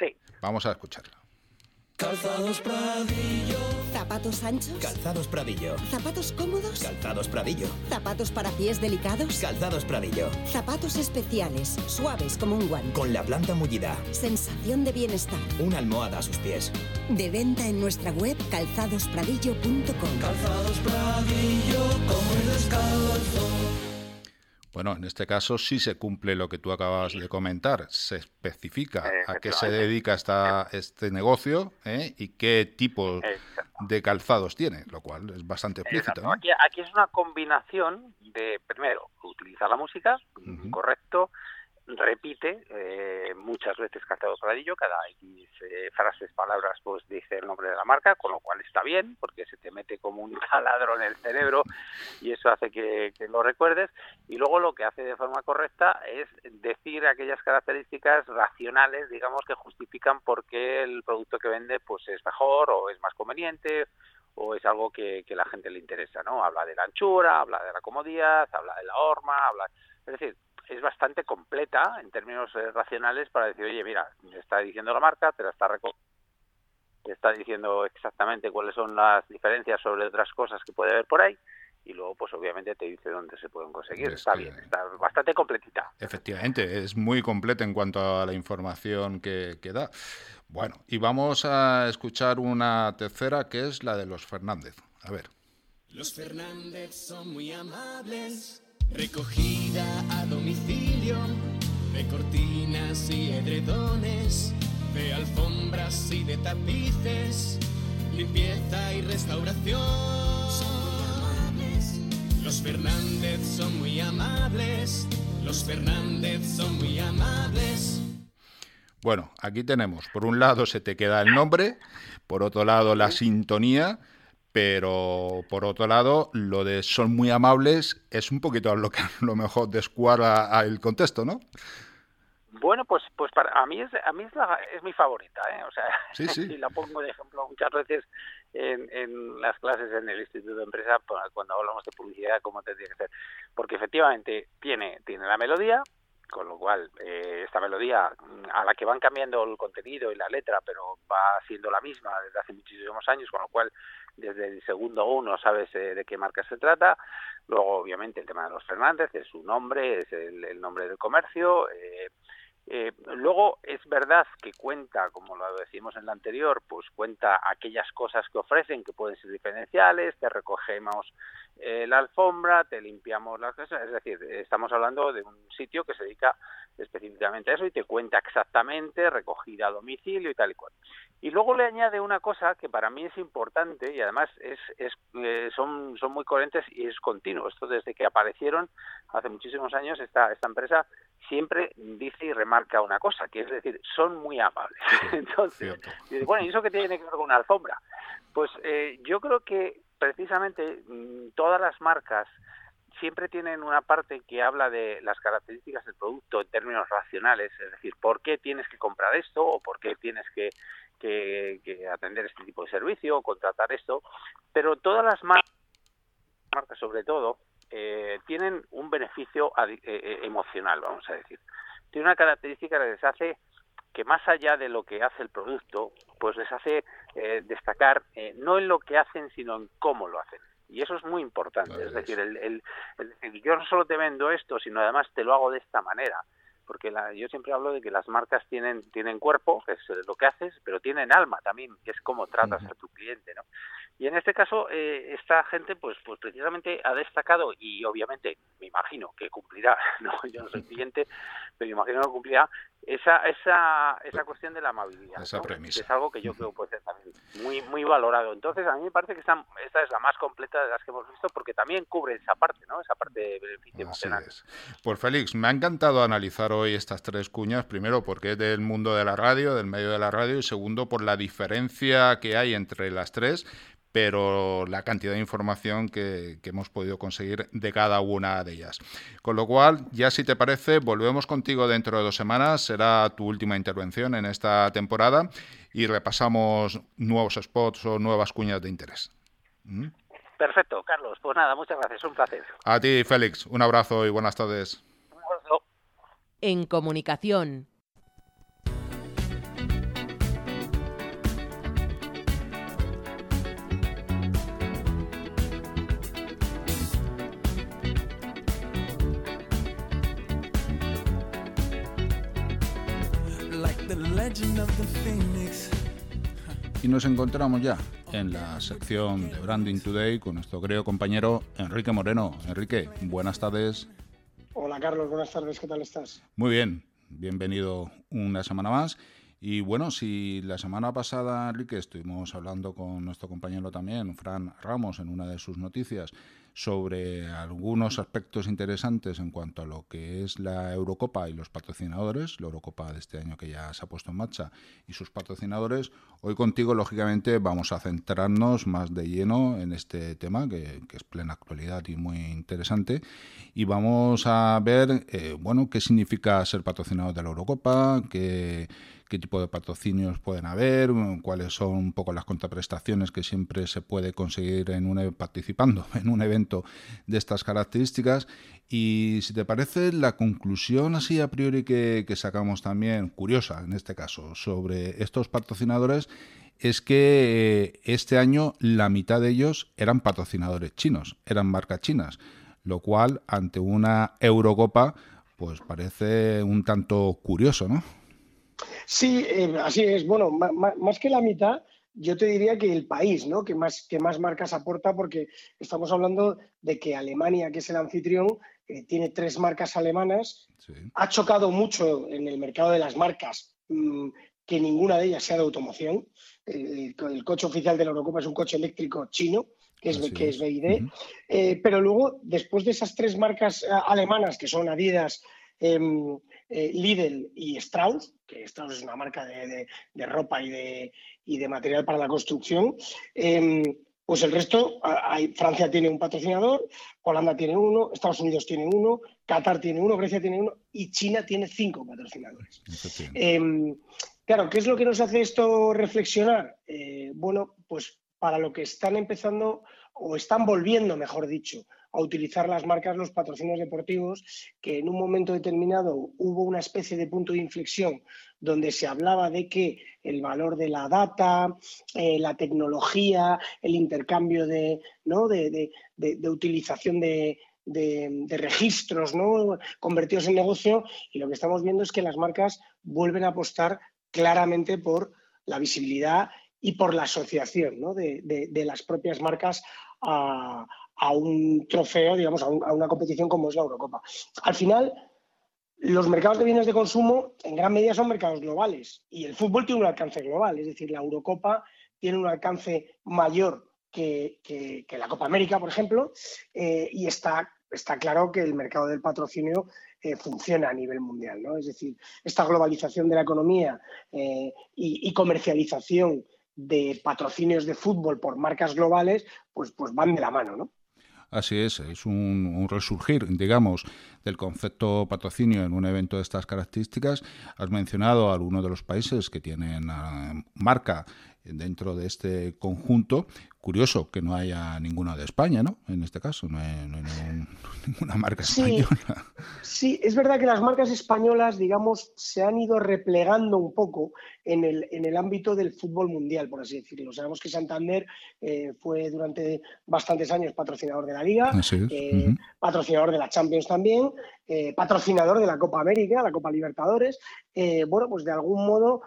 Sí. Vamos a escucharlo. Calzados Pradillo. Zapatos anchos. Calzados Pradillo. Zapatos cómodos. Calzados Pradillo. Zapatos para pies delicados. Calzados Pradillo. Zapatos especiales, suaves como un guante. Con la planta mullida. Sensación de bienestar. Una almohada a sus pies. De venta en nuestra web calzados pradillo punto com. Calzados Pradillo, como el descalzo. Bueno, en este caso sí se cumple lo que tú acabas de comentar. Se especifica a qué se dedica esta, este negocio, ¿eh? Y qué tipo de calzados tiene, lo cual es bastante explícito, ¿no? Aquí, aquí es una combinación de, primero, utilizar la música, uh-huh. correcto, repite eh, muchas veces Calzados Pradillo, cada X eh, frases, palabras, pues dice el nombre de la marca, con lo cual está bien, porque se te mete como un taladro en el cerebro y eso hace que, que lo recuerdes. Y luego lo que hace de forma correcta es decir aquellas características racionales, digamos, que justifican por qué el producto que vende pues es mejor o es más conveniente o es algo que, que a la gente le interesa, ¿no? Habla de la anchura, habla de la comodidad, habla de la horma, habla... Es decir, es bastante completa en términos eh, racionales para decir, oye, mira, te está diciendo la marca, te la está reco- te está diciendo exactamente cuáles son las diferencias sobre otras cosas que puede haber por ahí y luego, pues obviamente te dice dónde se pueden conseguir. Es está que... bien, está bastante completita. Efectivamente, es muy completa en cuanto a la información que, que da. Bueno, y vamos a escuchar una tercera que es la de los Fernández. A ver. Los Fernández son muy amables. Recogida a domicilio de cortinas y edredones, de alfombras y de tapices, limpieza y restauración. Son muy amables. Los Fernández son muy amables. Los Fernández son muy amables. Bueno, aquí tenemos, por un lado se te queda el nombre, por otro lado la sintonía. Pero, por otro lado, lo de son muy amables es un poquito lo que a lo mejor descuadra el contexto, ¿no? Bueno, pues pues para a mí es a mí es, la, es mi favorita, ¿eh? O sea, sí, sí. si la pongo de ejemplo muchas veces en, en las clases en el Instituto de Empresa, cuando hablamos de publicidad, cómo tendría que ser. Porque efectivamente tiene, tiene la melodía, con lo cual eh, esta melodía a la que van cambiando el contenido y la letra, pero va siendo la misma desde hace muchísimos años, con lo cual desde el segundo uno sabes eh, de qué marca se trata. Luego, obviamente, el tema de los Fernández es su nombre, es el, el nombre del comercio. Eh, eh, luego, es verdad que cuenta, como lo decimos en la anterior, pues cuenta aquellas cosas que ofrecen que pueden ser diferenciales, te recogemos eh, la alfombra, te limpiamos las cosas, es decir, estamos hablando de un sitio que se dedica específicamente a eso y te cuenta exactamente recogida a domicilio y tal y cual. Y luego le añade una cosa que para mí es importante y además es, es eh, son son muy coherentes y es continuo. Esto desde que aparecieron hace muchísimos años esta esta empresa siempre dice y remarca una cosa, que es decir, son muy amables. Entonces, dice, bueno, ¿y eso qué tiene que ver con una alfombra? Pues eh, yo creo que precisamente todas las marcas siempre tienen una parte que habla de las características del producto en términos racionales, es decir, por qué tienes que comprar esto o por qué tienes que, que, que atender este tipo de servicio o contratar esto, pero todas las marcas, marcas sobre todo, eh, tienen un beneficio eh, eh, emocional, vamos a decir. Tiene una característica que les hace que más allá de lo que hace el producto, pues les hace eh, destacar eh, no en lo que hacen, sino en cómo lo hacen. Y eso es muy importante. Claro, es decir, el, el, el, yo no solo te vendo esto, sino además te lo hago de esta manera. Porque la, yo siempre hablo de que las marcas tienen tienen cuerpo, que es lo que haces, pero tienen alma también, que es cómo tratas uh-huh. a tu cliente, ¿no? Y en este caso, eh, esta gente, pues pues precisamente ha destacado, y obviamente me imagino que cumplirá, no, yo no soy cliente, pero me imagino que cumplirá, esa esa esa cuestión de la amabilidad, esa ¿no? premisa. Que es algo que yo creo puede ser también muy muy valorado. Entonces, a mí me parece que esta, esta es la más completa de las que hemos visto, porque también cubre esa parte, ¿no? Esa parte de beneficio emocional. Pues Félix, me ha encantado analizar hoy estas tres cuñas, primero porque es del mundo de la radio, del medio de la radio, y segundo por la diferencia que hay entre las tres, pero la cantidad de información que, que hemos podido conseguir de cada una de ellas. Con lo cual, ya si te parece, volvemos contigo dentro de dos semanas, será tu última intervención en esta temporada y repasamos nuevos spots o nuevas cuñas de interés. ¿Mm? Perfecto, Carlos. Pues nada, muchas gracias, un placer. A ti, Félix, un abrazo y buenas tardes. En comunicación. the legend of the phoenix. Y nos encontramos ya en la sección de Branding Today con nuestro querido compañero Enrique Moreno. Enrique, buenas tardes. Hola Carlos, buenas tardes, ¿qué tal estás? Muy bien, bienvenido una semana más. Y bueno, si la semana pasada, Enrique, estuvimos hablando con nuestro compañero también, Fran Ramos, en una de sus noticias, sobre algunos aspectos interesantes en cuanto a lo que es la Eurocopa y los patrocinadores, la Eurocopa de este año que ya se ha puesto en marcha y sus patrocinadores. Hoy contigo, lógicamente, vamos a centrarnos más de lleno en este tema, que, que es plena actualidad y muy interesante, y vamos a ver, eh, bueno, qué significa ser patrocinador de la Eurocopa, qué qué tipo de patrocinios pueden haber, cuáles son un poco las contraprestaciones que siempre se puede conseguir en un, participando en un evento de estas características. Y si te parece, la conclusión así a priori que, que sacamos también, curiosa en este caso, sobre estos patrocinadores, es que este año la mitad de ellos eran patrocinadores chinos, eran marcas chinas, lo cual ante una Eurocopa pues parece un tanto curioso, ¿no? Sí, eh, así es. Bueno, más, más que la mitad, yo te diría que el país, ¿no? Que más, que más marcas aporta, porque estamos hablando de que Alemania, que es el anfitrión, eh, tiene tres marcas alemanas. Sí. Ha chocado mucho en el mercado de las marcas mmm, que ninguna de ellas sea de automoción. El, el coche oficial de la Eurocopa es un coche eléctrico chino, que es, que es B Y D. Uh-huh. eh, pero luego, después de esas tres marcas uh, alemanas, que son Adidas, eh, Eh, Lidl y Strauss, que Strauss es una marca de, de, de ropa y de, y de material para la construcción, eh, pues el resto, hay, Francia tiene un patrocinador, Holanda tiene uno, Estados Unidos tiene uno, Qatar tiene uno, Grecia tiene uno y China tiene cinco patrocinadores. Eh, claro, ¿qué es lo que nos hace esto reflexionar? Eh, bueno, pues para lo que están empezando o están volviendo, mejor dicho, a utilizar las marcas, los patrocinios deportivos, que en un momento determinado hubo una especie de punto de inflexión donde se hablaba de que el valor de la data, eh, la tecnología, el intercambio de, ¿no? de, de, de, de utilización de, de, de registros, ¿no? convertidos en negocio, y lo que estamos viendo es que las marcas vuelven a apostar claramente por la visibilidad y por la asociación, ¿no? de, de, de las propias marcas a a un trofeo, digamos, a, un, a una competición como es la Eurocopa. Al final, los mercados de bienes de consumo en gran medida son mercados globales y el fútbol tiene un alcance global, es decir, la Eurocopa tiene un alcance mayor que, que, que la Copa América, por ejemplo, eh, y está, está claro que el mercado del patrocinio eh, funciona a nivel mundial, ¿no? Es decir, esta globalización de la economía eh, y, y comercialización de patrocinios de fútbol por marcas globales, pues, pues van de la mano, ¿no? Así es, es un, un resurgir, digamos, del concepto patrocinio en un evento de estas características. Has mencionado algunos de los países que tienen uh, marca dentro de este conjunto. Curioso que no haya ninguna de España, ¿no? En este caso, no hay, no hay ningún, ninguna marca española. Sí, sí, es verdad que las marcas españolas, digamos, se han ido replegando un poco en el, en el ámbito del fútbol mundial, por así decirlo. Sabemos que Santander eh, fue durante bastantes años patrocinador de la Liga, eh, uh-huh. patrocinador de la Champions también, eh, patrocinador de la Copa América, la Copa Libertadores. Eh, bueno, pues de algún modo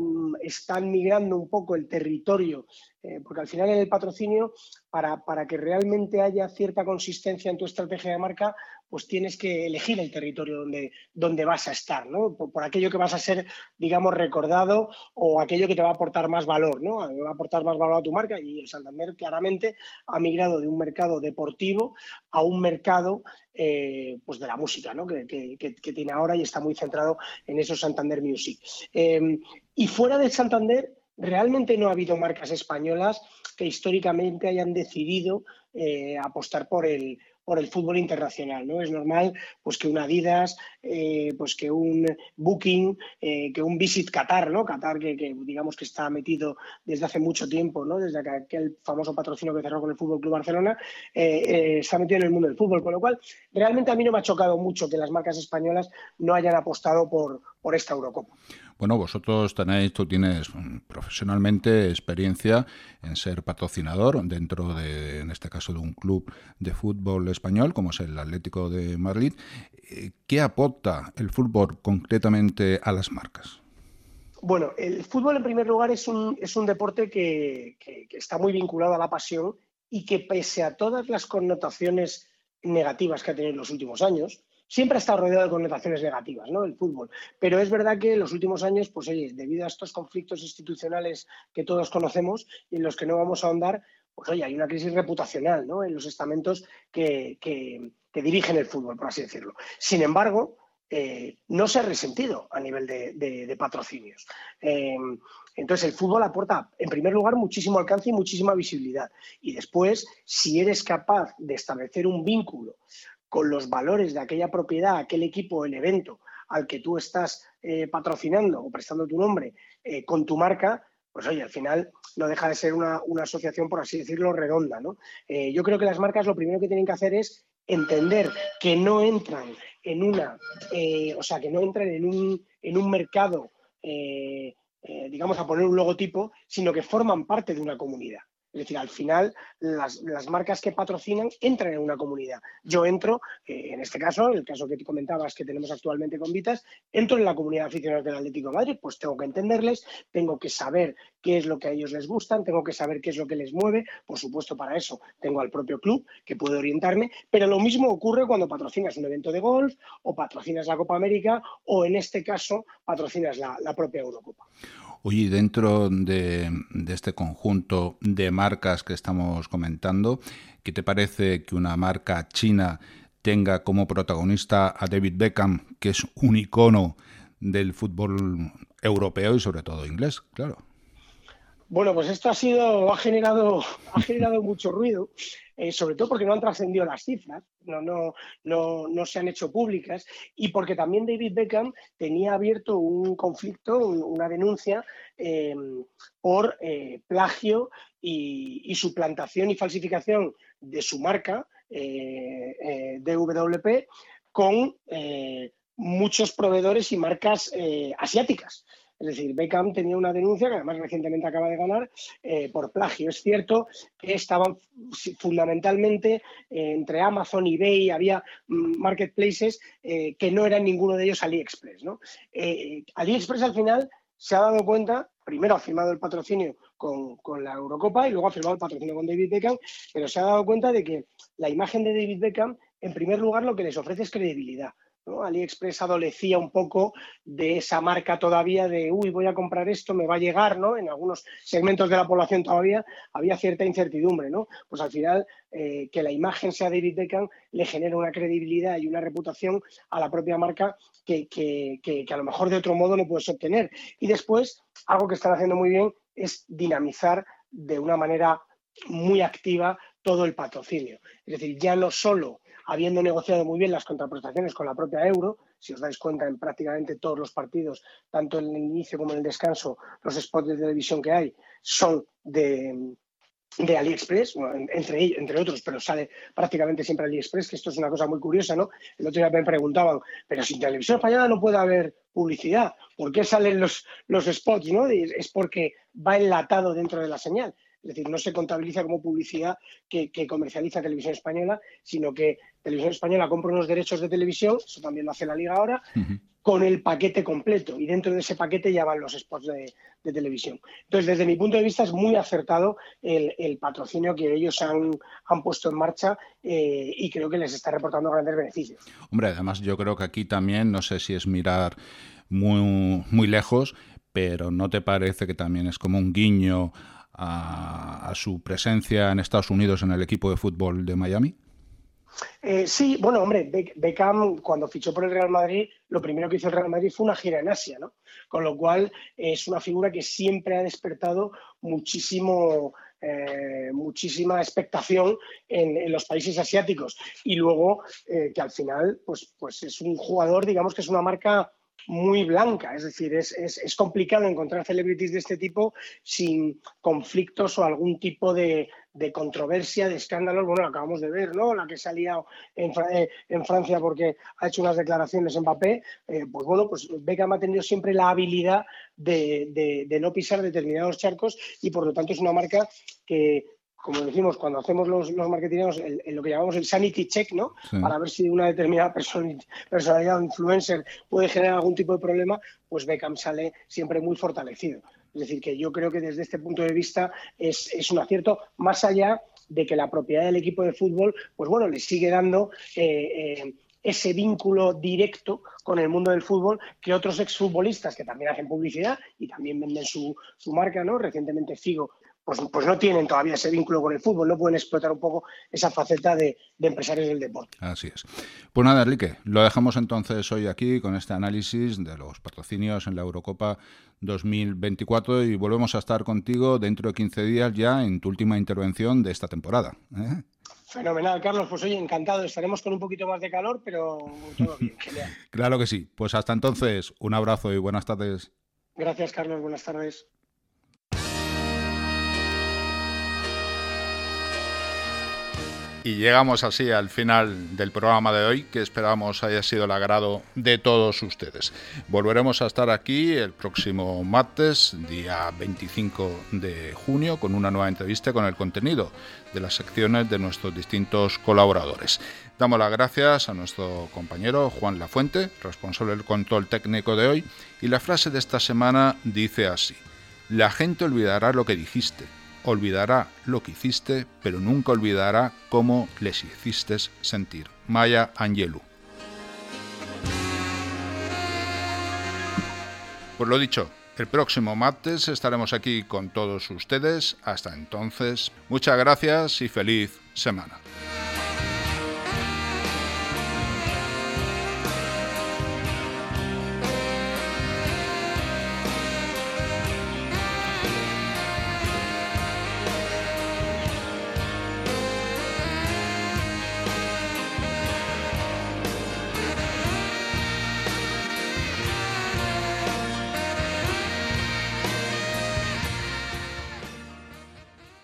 están migrando un poco el territorio, eh, porque al final en el patrocinio, para, para que realmente haya cierta consistencia en tu estrategia de marca, pues tienes que elegir el territorio donde, donde vas a estar, ¿no? Por, por aquello que vas a ser, digamos, recordado o aquello que te va a aportar más valor, ¿no? Va a aportar más valor a tu marca, y el Santander claramente ha migrado de un mercado deportivo a un mercado eh, pues de la música, ¿no? que, que, que tiene ahora, y está muy centrado en eso Santander Music. Eh, y fuera de Santander, realmente no ha habido marcas españolas que históricamente hayan decidido eh, apostar por el, por el fútbol internacional, ¿no? Es normal pues que un Adidas, eh, pues que un Booking, eh, que un Visit Qatar, ¿no? Qatar que, que digamos que está metido desde hace mucho tiempo, ¿no? Desde aquel famoso patrocinio que cerró con el Fútbol Club Barcelona, eh, eh, está metido en el mundo del fútbol, con lo cual realmente a mí no me ha chocado mucho que las marcas españolas no hayan apostado por, por esta Eurocopa. Bueno, vosotros tenéis, tú tienes profesionalmente experiencia en ser patrocinador dentro de, en este caso, de un club de fútbol español como es el Atlético de Madrid. ¿Qué aporta el fútbol concretamente a las marcas? Bueno, el fútbol en primer lugar es un, es un deporte que, que, que está muy vinculado a la pasión y que pese a todas las connotaciones negativas que ha tenido en los últimos años, siempre ha estado rodeado de connotaciones negativas, ¿no? El fútbol. Pero es verdad que en los últimos años, pues oye, debido a estos conflictos institucionales que todos conocemos y en los que no vamos a ahondar, pues oye, hay una crisis reputacional, ¿no? En los estamentos que, que, que dirigen el fútbol, por así decirlo. Sin embargo, eh, no se ha resentido a nivel de, de, de patrocinios. Eh, entonces, el fútbol aporta, en primer lugar, muchísimo alcance y muchísima visibilidad. Y después, si eres capaz de establecer un vínculo con los valores de aquella propiedad, aquel equipo o el evento al que tú estás eh, patrocinando o prestando tu nombre eh, con tu marca, pues oye, al final no deja de ser una, una asociación, por así decirlo, redonda, ¿no? Eh, yo creo que las marcas lo primero que tienen que hacer es entender que no entran en una, eh, o sea, que no entran en un, en un mercado, eh, eh, digamos, a poner un logotipo, sino que forman parte de una comunidad. Es decir, al final las, las marcas que patrocinan entran en una comunidad. Yo entro, eh, en este caso, el caso que te comentabas que tenemos actualmente con Vitas, entro en la comunidad de aficionados del Atlético de Madrid, pues tengo que entenderles, tengo que saber qué es lo que a ellos les gusta, tengo que saber qué es lo que les mueve. Por supuesto, para eso tengo al propio club que puede orientarme, pero lo mismo ocurre cuando patrocinas un evento de golf o patrocinas la Copa América o, en este caso, patrocinas la, la propia Eurocopa. Oye, dentro de, de este conjunto de marcas que estamos comentando, ¿qué te parece que una marca china tenga como protagonista a David Beckham, que es un icono del fútbol europeo y sobre todo inglés, claro? Bueno, pues esto ha sido, ha generado, ha generado mucho ruido, eh, sobre todo porque no han trascendido las cifras, no, no, no, no se han hecho públicas, y porque también David Beckham tenía abierto un conflicto, un, una denuncia eh, por eh, plagio y, y suplantación y falsificación de su marca eh, eh, D W P con eh, muchos proveedores y marcas eh, asiáticas. Es decir, Beckham tenía una denuncia que además recientemente acaba de ganar eh, por plagio. Es cierto que estaban fundamentalmente eh, entre Amazon y eBay, había mm, marketplaces eh, que no eran ninguno de ellos AliExpress, ¿no? Eh, AliExpress al final se ha dado cuenta, primero ha firmado el patrocinio con, con la Eurocopa y luego ha firmado el patrocinio con David Beckham, pero se ha dado cuenta de que la imagen de David Beckham, en primer lugar, lo que les ofrece es credibilidad, ¿no? AliExpress adolecía un poco de esa marca todavía de, uy, voy a comprar esto, me va a llegar, ¿no? En algunos segmentos de la población todavía había cierta incertidumbre, ¿no? Pues al final, eh, que la imagen sea David Beckham le genera una credibilidad y una reputación a la propia marca que, que, que, que a lo mejor de otro modo no puedes obtener. Y después, algo que están haciendo muy bien es dinamizar de una manera muy activa todo el patrocinio. Es decir, ya no solo habiendo negociado muy bien las contraprestaciones con la propia Euro, si os dais cuenta en prácticamente todos los partidos, tanto en el inicio como en el descanso, los spots de televisión que hay son de, de AliExpress, bueno, entre, entre otros, pero sale prácticamente siempre AliExpress, que esto es una cosa muy curiosa, ¿no? El otro día me preguntaban, pero si en televisión española no puede haber publicidad, ¿por qué salen los, los spots, ¿no? Y es porque va enlatado dentro de la señal. Es decir, no se contabiliza como publicidad que, que comercializa Televisión Española, sino que Televisión Española compra unos derechos de televisión, eso también lo hace la Liga ahora, uh-huh. con el paquete completo. Y dentro de ese paquete ya van los spots de, de televisión. Entonces, desde mi punto de vista, es muy acertado el, el patrocinio que ellos han, han puesto en marcha eh, y creo que les está reportando grandes beneficios. Hombre, además yo creo que aquí también, no sé si es mirar muy, muy lejos, pero ¿no te parece que también es como un guiño A, a su presencia en Estados Unidos en el equipo de fútbol de Miami? Eh, sí, bueno, hombre, Beckham cuando fichó por el Real Madrid, lo primero que hizo el Real Madrid fue una gira en Asia, ¿no? Con lo cual es una figura que siempre ha despertado muchísimo, eh, muchísima expectación en, en los países asiáticos. Y luego eh, que al final, pues, pues es un jugador, digamos que es una marca muy blanca, es decir, es, es, es complicado encontrar celebrities de este tipo sin conflictos o algún tipo de, de controversia, de escándalos. Bueno, lo acabamos de ver, ¿no? La que se ha liado en, eh, en Francia porque ha hecho unas declaraciones en Mbappé. Eh, pues bueno, pues Beckham ha tenido siempre la habilidad de, de, de no pisar determinados charcos y por lo tanto es una marca que como decimos cuando hacemos los, los marketingeros, el, el lo que llamamos el sanity check, ¿no? Sí. Para ver si una determinada person, personalidad o influencer puede generar algún tipo de problema, pues Beckham sale siempre muy fortalecido. Es decir, que yo creo que desde este punto de vista es, es un acierto, más allá de que la propiedad del equipo de fútbol, pues bueno, le sigue dando eh, eh, ese vínculo directo con el mundo del fútbol que otros exfutbolistas que también hacen publicidad y también venden su, su marca, ¿no? Recientemente Figo, pues, pues no tienen todavía ese vínculo con el fútbol, no pueden explotar un poco esa faceta de, de empresarios del deporte. Así es. Pues nada, Enrique, lo dejamos entonces hoy aquí con este análisis de los patrocinios en la Eurocopa dos mil veinticuatro y volvemos a estar contigo dentro de quince días ya en tu última intervención de esta temporada, ¿eh? Fenomenal, Carlos. Pues oye, encantado. Estaremos con un poquito más de calor, pero todo bien. Genial. Claro que sí. Pues hasta entonces, un abrazo y buenas tardes. Gracias, Carlos. Buenas tardes. Y llegamos así al final del programa de hoy, que esperamos haya sido el agrado de todos ustedes. Volveremos a estar aquí el próximo martes, día veinticinco de junio, con una nueva entrevista con el contenido de las secciones de nuestros distintos colaboradores. Damos las gracias a nuestro compañero Juan Lafuente, responsable del control técnico de hoy, y la frase de esta semana dice así: la gente olvidará lo que dijiste, olvidará lo que hiciste, pero nunca olvidará cómo les hiciste sentir. Maya Angelou. Pues lo dicho, el próximo martes estaremos aquí con todos ustedes. Hasta entonces, muchas gracias y feliz semana.